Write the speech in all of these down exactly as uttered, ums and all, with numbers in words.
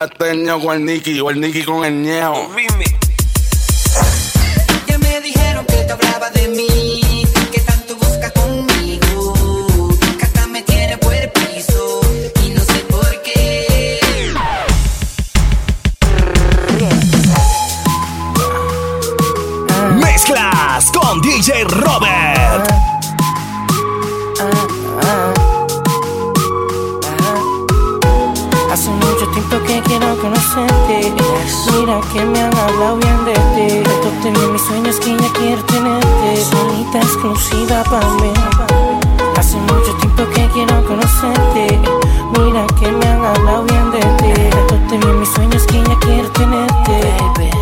Teño con el Nicky o el Nicky con el ñeo. Ya me dijeron que te hablaba de mí, que tanto busca conmigo, que hasta me tiene por el piso y no sé por qué. Mezclas con D J Robert. Hace mucho tiempo que quiero conocerte. Mira que me han hablado bien de ti. Tanto tenía mis sueños que ya quiero tenerte. Solita exclusiva para mí. Hace mucho tiempo que quiero conocerte. Mira que me han hablado bien de ti. Tanto tenía mis sueños que ya quiero tenerte. Baby.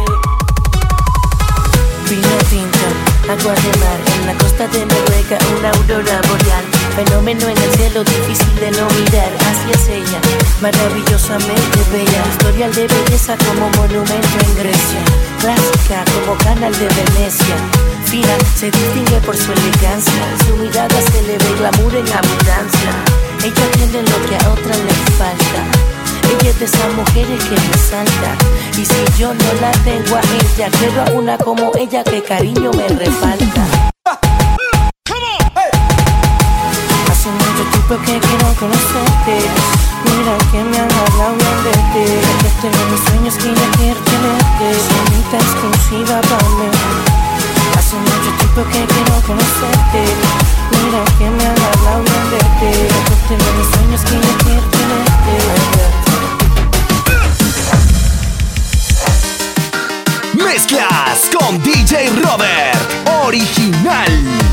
Vino tinto, agua de mar, en la costa de Noruega, una aurora boreal. Fenómeno en el cielo, difícil de no mirar. Así es ella, maravillosamente bella. Historial de belleza como monumento en Grecia. Clásica como canal de Venecia. Fina, se distingue por su elegancia. Su mirada se le ve glamour en abundancia. Ella tiene lo que a otra le falta. Ella es de esas mujeres que resalta. Y si yo no la tengo a ella, quiero a una como ella que cariño me refalta. Hace mucho tiempo que quiero conocerte. Mira que me han hablado bien de ti. Que tengo mis sueños que ya quiero tenerte. Solita exclusiva para mí. Hace mucho tiempo que quiero conocerte. Mira que me han hablado bien de ti. Que tengo mis sueños que ya quiero tenerte. Mezclas con D J Robert, original.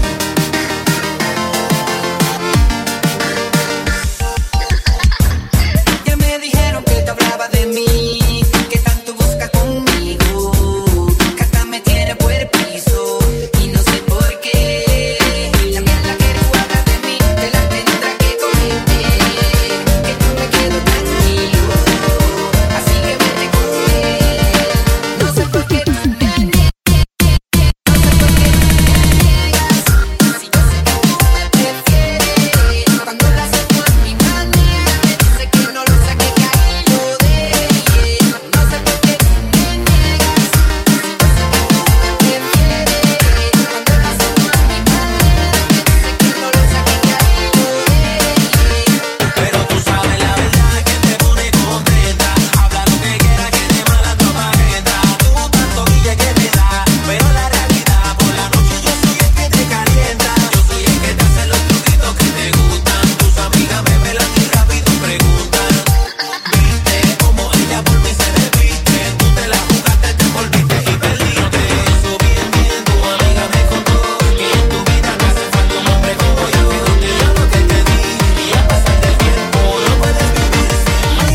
Ya me dijeron que te hablaba de mí, que tanto busca conmigo, que hasta me tiene por el piso y no sé por qué. También la que recuerda de mí, te la tendrá que cometer, que no me quedo tranquilo, así que vete con él. No sé por qué tú me niegas, no sé por qué tú me niegas, si yo sé que tú me prefieres. Cuando la saco a mi manera, me dice que no lo saque, que ahí lo deje. No sé por qué tú me niegas, si yo sé que tú me prefieres. Cuando la saco a mi manera, me dice que no lo saque, que ahí lo deje. Pero tú sabes la verdad que te pone contenta. Habla lo que quieras, que te mala tu magenta. Tú tanto guille que te da, pero la realidad por la noche yo soy el que te calienta. Yo soy el que te hace los truquitos que te gustan. Tus amigas me velan y rápido preguntan. Viste como ella por mí se desviste. Tú te la jugaste, te envolviste y perdiste. Eso bien, bien, tu amiga me contó que en tu vida no hace falta un hombre como yo. Que yo lo que te di y a pasar del tiempo no puedes vivir sin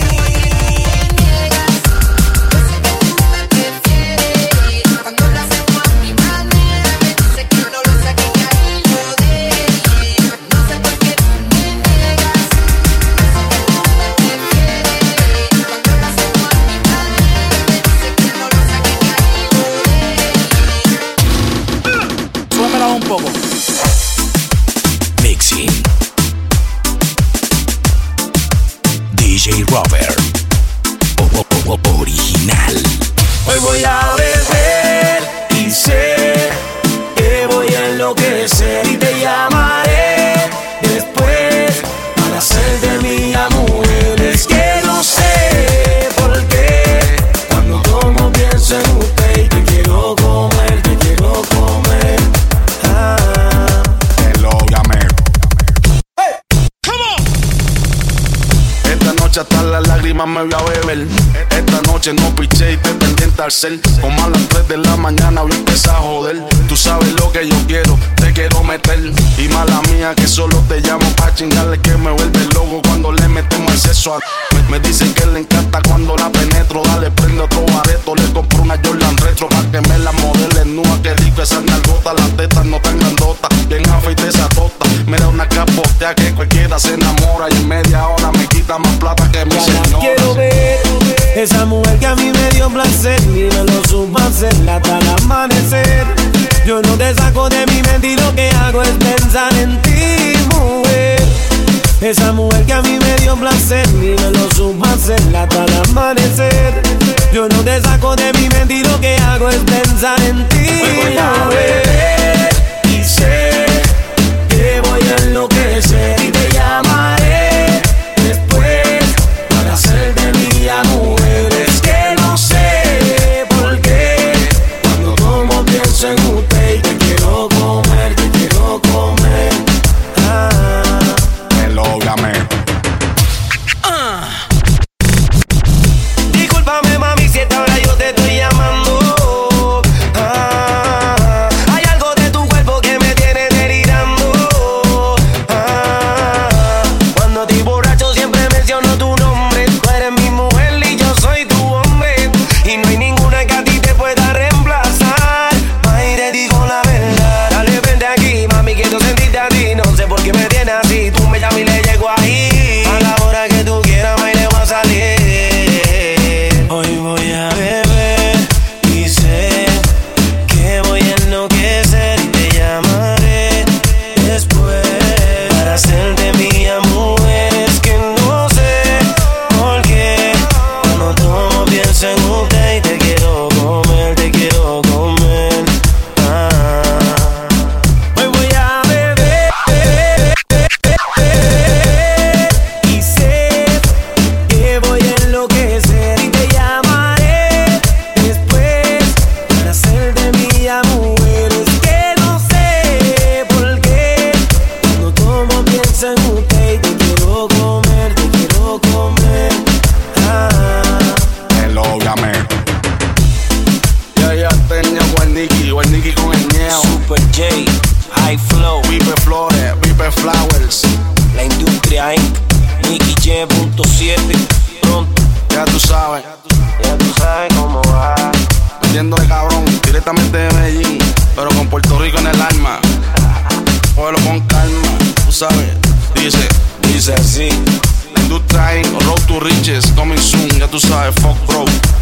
mí. Cuando la saco a mi manera, me dice que no lo saque, que ahí lo deje. No sé por qué tú me niegas, cuando la saco a mi manera, me dice que no lo saque, que ahí lo deje. Súbemela un poco. Mixing D J Robert, o- o- o- original. Hoy voy a beber y sé que voy a enloquecer y te llamaré después para hacer de mi mujer. Es que no sé por qué cuando tomo pienso en usted y te quiero comer, te quiero comer. Ah. Hello, llame. Esta noche hasta las lágrimas me voy a beber. Esta noche no piché y te pendiente al cel. Como a las tres de la mañana voy a empezar a joder. Tú sabes lo que yo quiero, te quiero meter. Y mala mía que solo te llamo pa' chingarle, que me vuelve loco cuando le metemos el sexo a... Me, me dicen que le encanta cuando la penetro. Dale, prende otro bareto, le compro una Jordan Retro pa' que me la modele nua. Qué rico esa nalgota, las tetas no tan grandotas. Bien afeite esa tota, me da una capotea que cualquiera se enamora. Y en media hora me quita más plata que mi señora. Quiero ver esa mujer que a mí me dio placer y me lo supo hacer hasta el amanecer. Yo no te saco de mi mente y lo que hago es pensar en ti, mujer. Esa mujer que a mí me dio placer y me lo supo hacer hasta el amanecer. Yo no te saco de mi mente y lo que hago es pensar en ti. Hoy voy a beber y sé que voy a enloquecer y te llamaré después para hacerte mía, mujer. Es que no sé por qué cuando tomo pienso en usted y te quiero comer, te quiero comer. Ah. Elógame. Ah. Discúlpame, mami, si esta hora yo te estoy llamando. Ah. Hay algo de tu cuerpo que me tiene delirando. Ah. Cuando estoy borracho siempre menciono tu nombre. Tú eres mi mujer y yo soy tu hombre. Y no hay ninguna que a ti te pueda reemplazar. Ay, te digo la verdad. Dale, vente aquí, mami, quiero sentirte a ti. No sé por qué me tienes así. Tú me llamas y le llego ahí. A la hora que tú quieras, me le voy a salir. Hoy voy a beber y sé que voy a enloquecer y te llamaré después para hacerte mía, mujer. Es que no sé por qué cuando tomo pienso en usted y te quiero comer, te quiero comer. Ah. Hoy voy a beber y sé que voy a enloquecer y te llamaré después para hacerte mía, mujer. Es que no sé por qué cuando tomo pienso en usted y te quiero comer, te quiero comer. Ah. Elógame. Ya, ya tenía buen Nicky, buen Nicky con el ñeo. Super J, High Flow, Pipe Flores, Pipe Flowers. La Industria incorporated. Nicky J punto siete. Pronto, Ya tú sabes, ya tú sabes cómo va. metiéndole cabrón, directamente de Medellín, pero con Puerto Rico en el alma. Cógelo con calma, tú sabes. Dice, Dice así. la industria inc, Road to Riches, coming soon. Ya tú sabes, fuck bro.